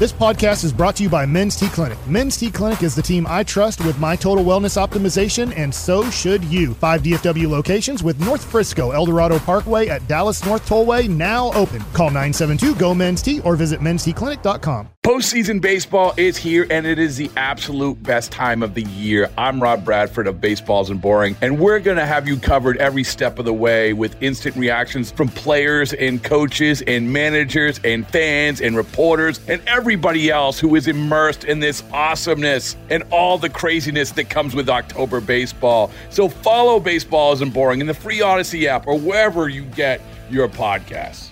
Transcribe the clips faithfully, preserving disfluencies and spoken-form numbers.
This podcast is brought to you by Men's T Clinic. Men's T Clinic is the team I trust with my total wellness optimization, and so should you. Five D F W locations with North Frisco, El Dorado Parkway at Dallas North Tollway now open. Call nine seven two, G O, Men's T or visit men's t clinic dot com. Postseason baseball is here, and it is the absolute best time of the year. I'm Rob Bradford of Baseballs and Boring, and we're going to have you covered every step of the way with instant reactions from players and coaches and managers and fans and reporters and everybody else who is immersed in this awesomeness and all the craziness that comes with October baseball. So follow Baseballs and Boring in the free Odyssey app or wherever you get your podcasts.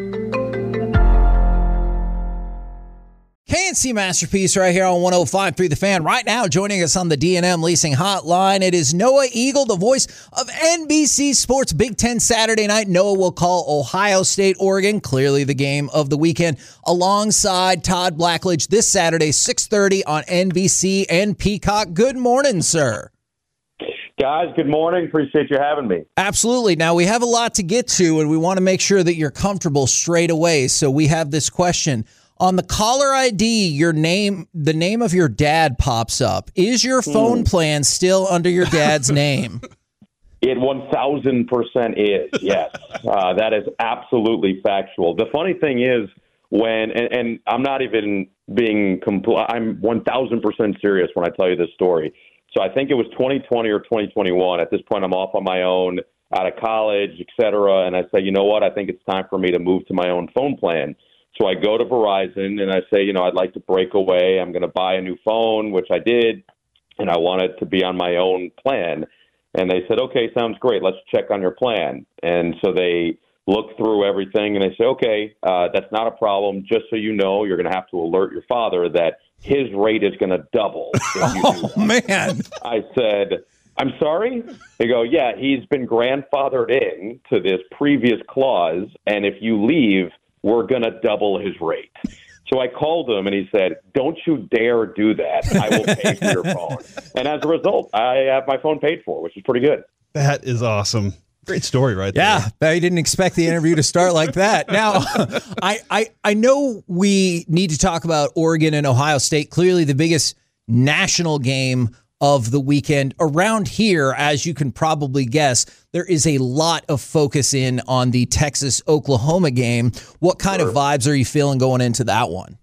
K N C Masterpiece right here on one oh five point three The Fan. Right now, joining us on the D and M Leasing Hotline, it is Noah Eagle, the voice of N B C Sports Big Ten Saturday night. Noah will call Ohio State, Oregon, clearly the game of the weekend, alongside Todd Blackledge this Saturday, six thirty on N B C and Peacock. Good morning, sir. Guys, good morning. Appreciate you having me. Absolutely. Now, we have a lot to get to, and we want to make sure that you're comfortable straight away. So we have this question. On the caller I D, your name, the name of your dad pops up. Is your phone mm. plan still under your dad's name? It one thousand percent is, yes. uh, that is absolutely factual. The funny thing is, when, and, and I'm not even being, compl- I'm one thousand percent serious when I tell you this story. So I think it was twenty twenty or twenty twenty-one. At this point, I'm off on my own, out of college, et cetera. And I say, you know what? I think it's time for me to move to my own phone plan. So I go to Verizon and I say, you know, I'd like to break away. I'm going to buy a new phone, which I did, and I want it to be on my own plan. And they said, okay, sounds great. Let's check on your plan. And so they look through everything and they say, okay, uh, that's not a problem. Just so you know, you're going to have to alert your father that his rate is going to double. If you oh, do man. I said, I'm sorry? They go, yeah, he's been grandfathered in to this previous clause, and if you leave, we're going to double his rate. So I called him, and he said, don't you dare do that. I will pay for your phone. And as a result, I have my phone paid for, which is pretty good. That is awesome. Great story right there. Yeah, I didn't expect the interview to start like that. Now, I, I, I know we need to talk about Oregon and Ohio State, clearly the biggest national game of the weekend. Around here, as you can probably guess, there is a lot of focus in on the Texas-Oklahoma game. What kind sure. of vibes are you feeling going into that one?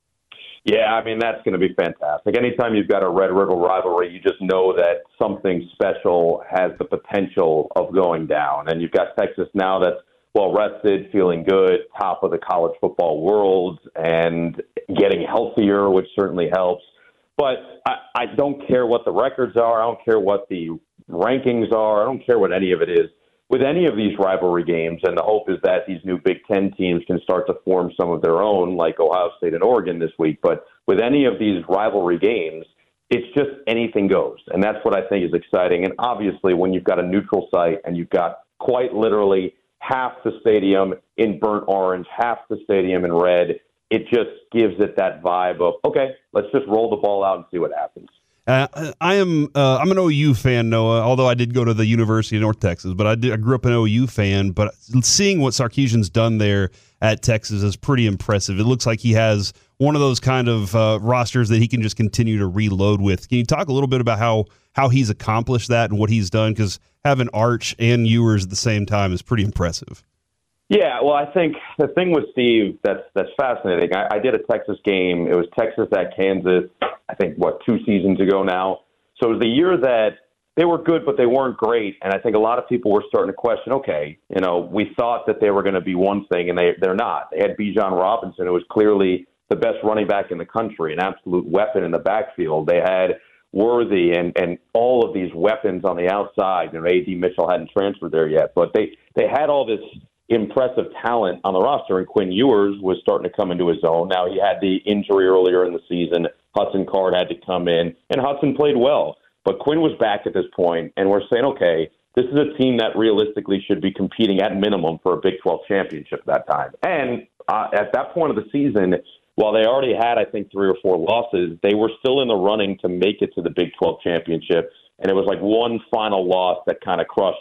Yeah, I mean, that's going to be fantastic. Anytime you've got a Red River rivalry, you just know that something special has the potential of going down. And you've got Texas now that's well-rested, feeling good, top of the college football world, and getting healthier, which certainly helps. But I, I don't care what the records are. I don't care what the rankings are. I don't care what any of it is. With any of these rivalry games, and the hope is that these new Big Ten teams can start to form some of their own, like Ohio State and Oregon this week. But with any of these rivalry games, it's just anything goes. And that's what I think is exciting. And obviously, when you've got a neutral site and you've got quite literally half the stadium in burnt orange, half the stadium in red, it just gives it that vibe of, okay, let's just roll the ball out and see what happens. Uh, I am uh, I'm an O U fan, Noah, although I did go to the University of North Texas, but I, did, I grew up an O U fan. But seeing what Sarkisian's done there at Texas is pretty impressive. It looks like he has one of those kind of uh, rosters that he can just continue to reload with. Can you talk a little bit about how, how he's accomplished that and what he's done? Because having Arch and Ewers at the same time is pretty impressive. Yeah, well, I think the thing with Steve that's that's fascinating, I, I did a Texas game. It was Texas at Kansas, I think, what, two seasons ago now. So it was the year that they were good, but they weren't great. And I think a lot of people were starting to question, okay, you know, we thought that they were going to be one thing, and they, they're not. They had Bijan Robinson, who was clearly the best running back in the country, an absolute weapon in the backfield. They had Worthy and, and all of these weapons on the outside. You know, A D Mitchell hadn't transferred there yet, but they, they had all this impressive talent on the roster, and Quinn Ewers was starting to come into his own. Now, he had the injury earlier in the season. Hudson Card had to come in, and Hudson played well. But Quinn was back at this point, and we're saying, okay, this is a team that realistically should be competing at minimum for a Big twelve championship at that time. And uh, at that point of the season, while they already had, I think, three or four losses, they were still in the running to make it to the Big twelve championship, and it was like one final loss that kind of crushed them.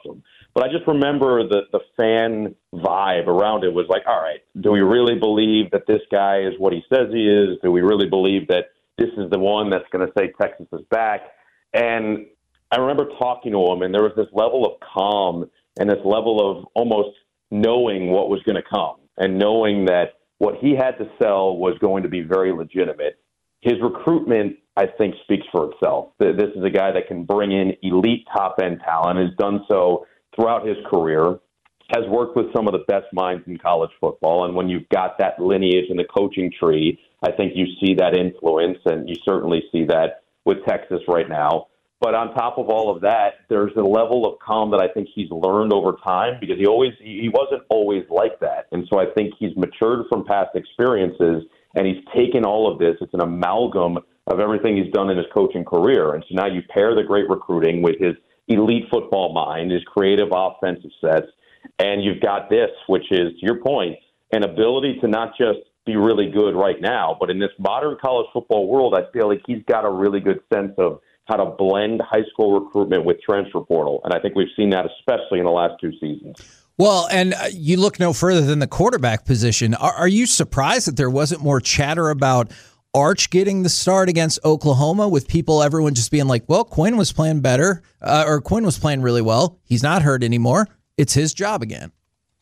But I just remember the, the fan vibe around it was like, all right, do we really believe that this guy is what he says he is? Do we really believe that this is the one that's going to say Texas is back? And I remember talking to him, and there was this level of calm and this level of almost knowing what was going to come and knowing that what he had to sell was going to be very legitimate. His recruitment, I think, speaks for itself. This is a guy that can bring in elite top-end talent, has done so throughout his career, has worked with some of the best minds in college football. And when you've got that lineage in the coaching tree, I think you see that influence, and you certainly see that with Texas right now. But on top of all of that, there's a level of calm that I think he's learned over time, because he always he wasn't always like that. And so I think he's matured from past experiences, and he's taken all of this. It's an amalgam of everything he's done in his coaching career. And so now you pair the great recruiting with his elite football mind, his creative offensive sets, and you've got this, which is, to your point, an ability to not just be really good right now, but in this modern college football world, I feel like he's got a really good sense of how to blend high school recruitment with transfer portal. And I think we've seen that especially in the last two seasons. Well, and you look no further than the quarterback position. Are, are you surprised that there wasn't more chatter about Arch getting the start against Oklahoma, with people, everyone just being like, well, Quinn was playing better, uh, or Quinn was playing really well. He's not hurt anymore. It's his job again.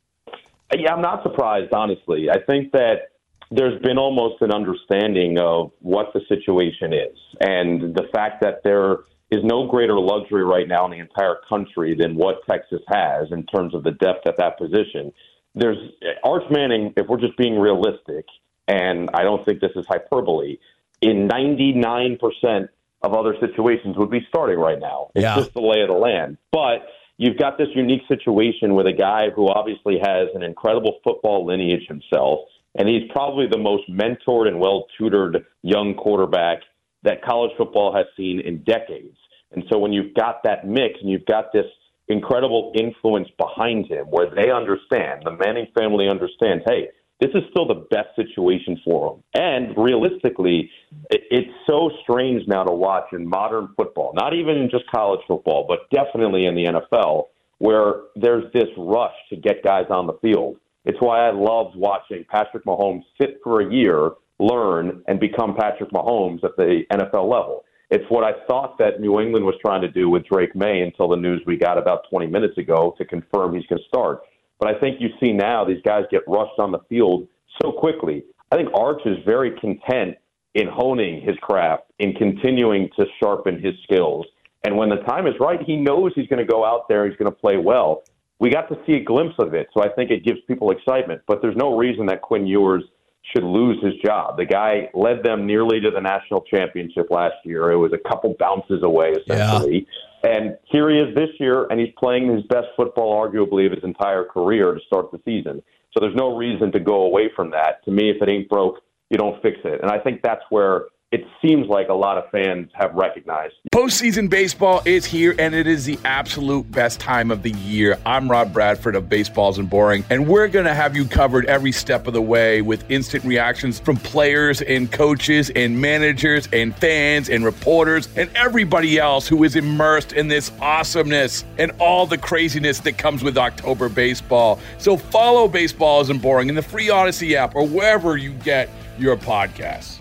Yeah, I'm not surprised, honestly. I think that there's been almost an understanding of what the situation is, and the fact that there is no greater luxury right now in the entire country than what Texas has in terms of the depth at that position. There's Arch Manning, if we're just being realistic, and I don't think this is hyperbole, in ninety-nine percent of other situations would be starting right now. It's yeah. just the lay of the land. But you've got this unique situation with a guy who obviously has an incredible football lineage himself, and he's probably the most mentored and well-tutored young quarterback that college football has seen in decades. And so when you've got that mix and you've got this incredible influence behind him where they understand, the Manning family understands, hey, this is still the best situation for him. And realistically, it's so strange now to watch in modern football, not even in just college football, but definitely in the N F L, where there's this rush to get guys on the field. It's why I loved watching Patrick Mahomes sit for a year, learn, and become Patrick Mahomes at the N F L level. It's what I thought that New England was trying to do with Drake May until the news we got about twenty minutes ago to confirm he's going to start. But I think you see now these guys get rushed on the field so quickly. I think Arch is very content in honing his craft, in continuing to sharpen his skills. And when the time is right, he knows he's going to go out there, he's going to play well. We got to see a glimpse of it, so I think it gives people excitement. But there's no reason that Quinn Ewers should lose his job. The guy led them nearly to the national championship last year. It was a couple bounces away, essentially. Yeah. And here he is this year, and he's playing his best football, arguably, of his entire career to start the season. So there's no reason to go away from that. To me, if it ain't broke, you don't fix it. And I think that's where it seems like a lot of fans have recognized. Postseason baseball is here, and it is the absolute best time of the year. I'm Rob Bradford of Baseballs and Boring, and we're going to have you covered every step of the way with instant reactions from players and coaches and managers and fans and reporters and everybody else who is immersed in this awesomeness and all the craziness that comes with October baseball. So follow Baseballs and Boring in the free Odyssey app or wherever you get your podcasts.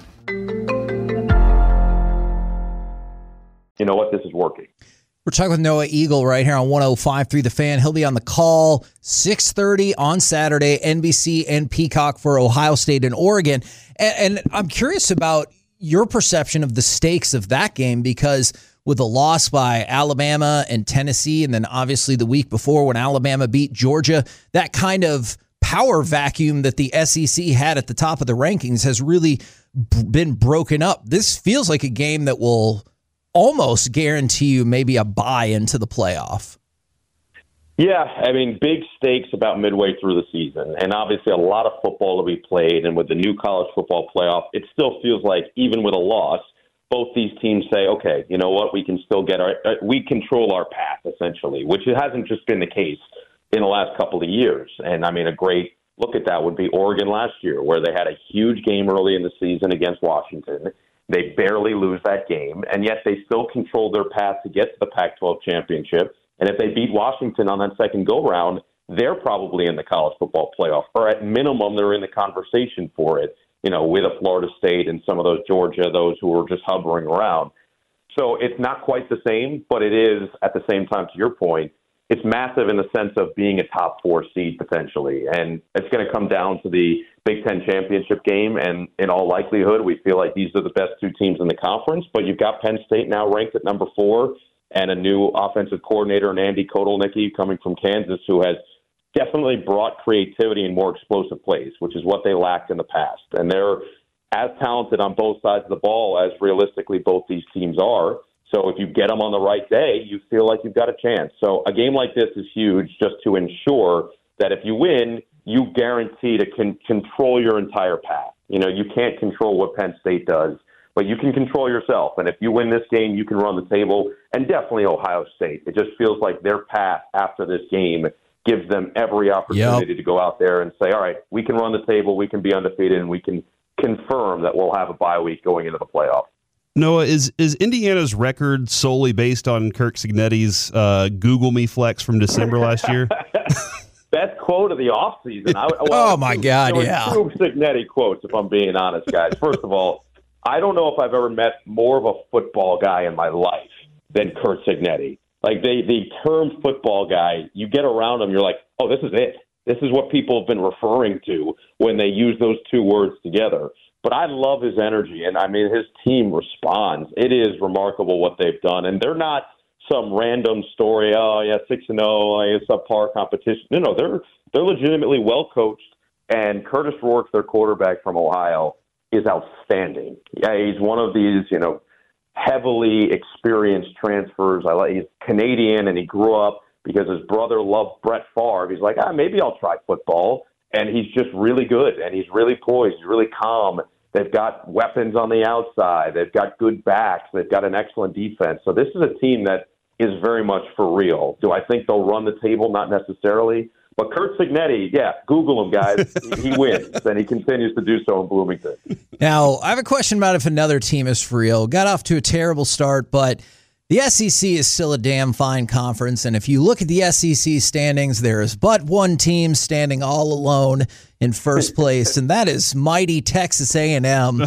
You know what? This is working. We're talking with Noah Eagle right here on one oh five point three The Fan. He'll be on the call six thirty on Saturday, N B C and Peacock for Ohio State and Oregon. And, and I'm curious about your perception of the stakes of that game, because with a loss by Alabama and Tennessee, and then obviously the week before when Alabama beat Georgia, that kind of power vacuum that the S E C had at the top of the rankings has really b- been broken up. This feels like a game that will almost guarantee you maybe a bye into the playoff. Yeah, I mean, big stakes about midway through the season, and obviously a lot of football to be played, and with the new college football playoff, it still feels like even with a loss, both these teams say, okay, you know what, we can still get our, we control our path, essentially, which it hasn't just been the case in the last couple of years. And I mean, a great look at that would be Oregon last year, where they had a huge game early in the season against Washington. They barely lose that game, and yet they still controlled their path to get to the Pac twelve championship. And if they beat Washington on that second go-round, they're probably in the college football playoff, or at minimum, they're in the conversation for it, you know, with a Florida State and some of those Georgia, those who are just hovering around. So it's not quite the same, but it is, at the same time, to your point, it's massive in the sense of being a top four seed potentially. And it's going to come down to the Big Ten championship game. And in all likelihood, we feel like these are the best two teams in the conference. But you've got Penn State now ranked at number four and a new offensive coordinator in Andy Kotelnicki coming from Kansas, who has definitely brought creativity and more explosive plays, which is what they lacked in the past. And they're as talented on both sides of the ball as realistically both these teams are. So if you get them on the right day, you feel like you've got a chance. So a game like this is huge just to ensure that if you win, you guarantee to con- control your entire path. You know, you can't control what Penn State does, but you can control yourself. And if you win this game, you can run the table, and definitely Ohio State. It just feels like their path after this game gives them every opportunity yep. to go out there and say, all right, we can run the table, we can be undefeated, and we can confirm that we'll have a bye week going into the playoff. Noah, is is Indiana's record solely based on Kirk Cignetti's uh, Google Me flex from December last year? Best quote of the offseason. I, well, oh, my two, God, you know, yeah. Two Cignetti quotes, if I'm being honest, guys. First of all, I don't know if I've ever met more of a football guy in my life than Kurt Cignetti. Like, the, the term football guy, you get around him, you're like, oh, this is it. This is what people have been referring to when they use those two words together. But I love his energy, and, I mean, his team responds. It is remarkable what they've done, and they're not some random story, oh, yeah, six and oh, it's subpar competition. No, no, they're they're legitimately well-coached, and Curtis Rourke, their quarterback from Ohio, is outstanding. Yeah, he's one of these, you know, heavily experienced transfers. I like, he's Canadian, and he grew up because his brother loved Brett Favre. He's like, ah, maybe I'll try football. And he's just really good, and he's really poised, he's really calm. They've got weapons on the outside. They've got good backs. They've got an excellent defense. So this is a team that is very much for real. Do I think they'll run the table? Not necessarily. But Kurt Cignetti, yeah, Google him, guys. He wins, and he continues to do so in Bloomington. Now, I have a question about if another team is for real. Got off to a terrible start, but the S E C is still a damn fine conference, and if you look at the S E C standings, there is but one team standing all alone in first place, and that is mighty Texas A and M.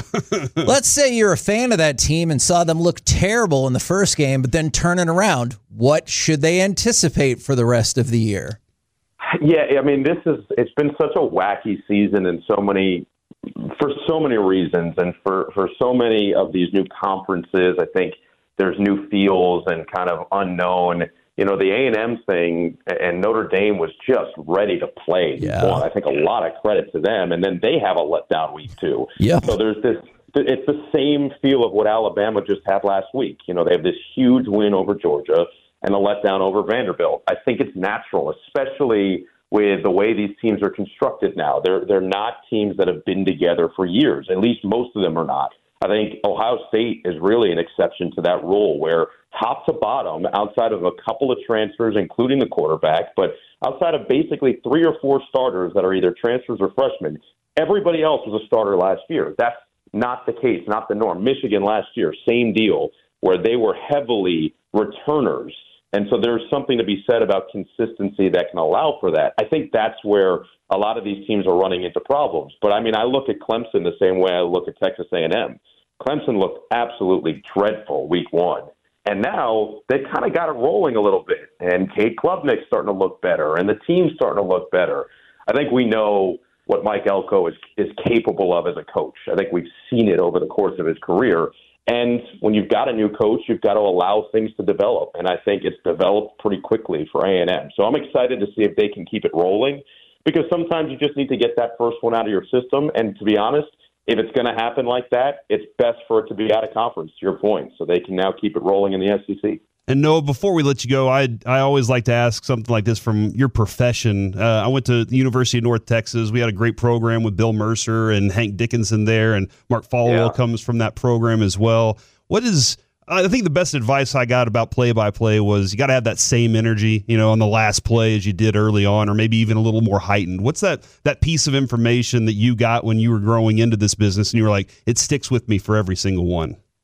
Let's say you're a fan of that team and saw them look terrible in the first game, but then turn it around. What should they anticipate for the rest of the year? Yeah, I mean, this is it's been such a wacky season in so many for so many reasons, and for, for so many of these new conferences, I think there's new feels and kind of unknown. You know, the A and M thing, and Notre Dame was just ready to play. Yeah. Well, I think a lot of credit to them. And then they have a letdown week, too. Yep. So there's this, it's the same feel of what Alabama just had last week. You know, they have this huge win over Georgia and a letdown over Vanderbilt. I think it's natural, especially with the way these teams are constructed now. They're, they're not teams that have been together for years. At least most of them are not. I think Ohio State is really an exception to that rule where top to bottom, outside of a couple of transfers, including the quarterback, but outside of basically three or four starters that are either transfers or freshmen, everybody else was a starter last year. That's not the case, not the norm. Michigan last year, same deal, where they were heavily returners. And so there's something to be said about consistency that can allow for that. I think that's where a lot of these teams are running into problems. But, I mean, I look at Clemson the same way I look at Texas A and M. Clemson looked absolutely dreadful week one. And now they kind of got it rolling a little bit. And Cade Klubnik's starting to look better, and the team's starting to look better. I think we know what Mike Elko is, is capable of as a coach. I think we've seen it over the course of his career. And when you've got a new coach, you've got to allow things to develop. And I think it's developed pretty quickly for A and M. So I'm excited to see if they can keep it rolling, because sometimes you just need to get that first one out of your system. And to be honest, if it's going to happen like that, it's best for it to be out of conference, to your point, so they can now keep it rolling in the S E C. And Noah, before we let you go, I I always like to ask something like this from your profession. Uh, I went to the University of North Texas. We had a great program with Bill Mercer and Hank Dickinson there, and Mark Followill yeah. comes from that program as well. What is I think the best advice I got about play-by-play was you got to have that same energy, you know, on the last play as you did early on, or maybe even a little more heightened. What's that that piece of information that you got when you were growing into this business and you were like, it sticks with me for every single one?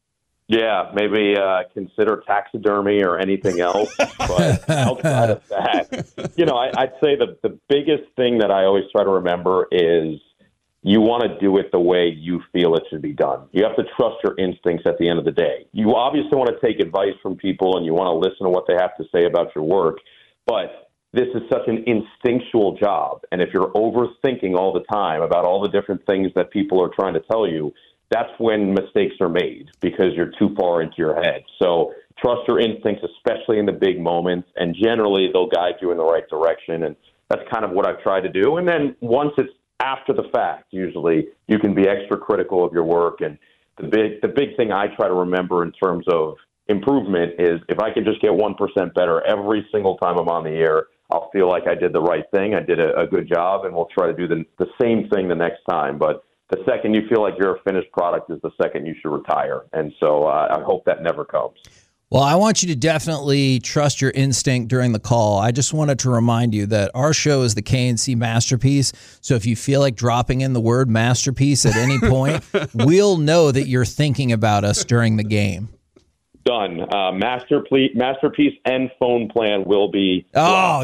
Yeah, maybe uh, consider taxidermy or anything else. But outside of that, you know, I, I'd say the, the biggest thing that I always try to remember is you want to do it the way you feel it should be done. You have to trust your instincts at the end of the day. You obviously want to take advice from people and you want to listen to what they have to say about your work, but this is such an instinctual job. And if you're overthinking all the time about all the different things that people are trying to tell you, that's when mistakes are made because you're too far into your head. So trust your instincts, especially in the big moments, and generally they'll guide you in the right direction. And that's kind of what I've tried to do. And then once it's after the fact, usually you can be extra critical of your work. And the big, the big thing I try to remember in terms of improvement is if I can just get one percent better every single time I'm on the air, I'll feel like I did the right thing. I did a, a good job, and we'll try to do the, the same thing the next time. But the second you feel like you're a finished product is the second you should retire. And so uh, I hope that never comes. Well, I want you to definitely trust your instinct during the call. I just wanted to remind you that our show is the K N C Masterpiece. So if you feel like dropping in the word masterpiece at any point, we'll know that you're thinking about us during the game. Done. Uh, masterpiece, masterpiece and phone plan will be. Oh,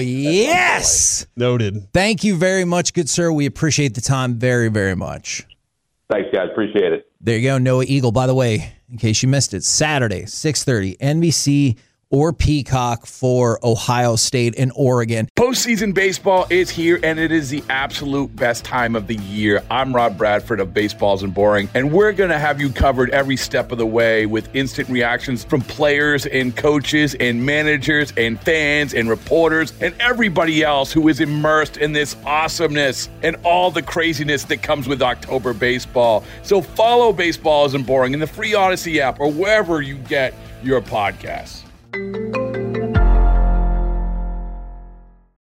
yes. Noted. Thank you very much, good sir. We appreciate the time very, very much. Thanks, guys. Appreciate it. There you go, Noah Eagle. By the way, in case you missed it, Saturday, six thirty, N B C or Peacock for Ohio State and Oregon. Postseason baseball is here, and it is the absolute best time of the year. I'm Rob Bradford of Baseballs and Boring, and we're going to have you covered every step of the way with instant reactions from players and coaches and managers and fans and reporters and everybody else who is immersed in this awesomeness and all the craziness that comes with October baseball. So follow Baseballs and Boring in the free Odyssey app or wherever you get your podcasts.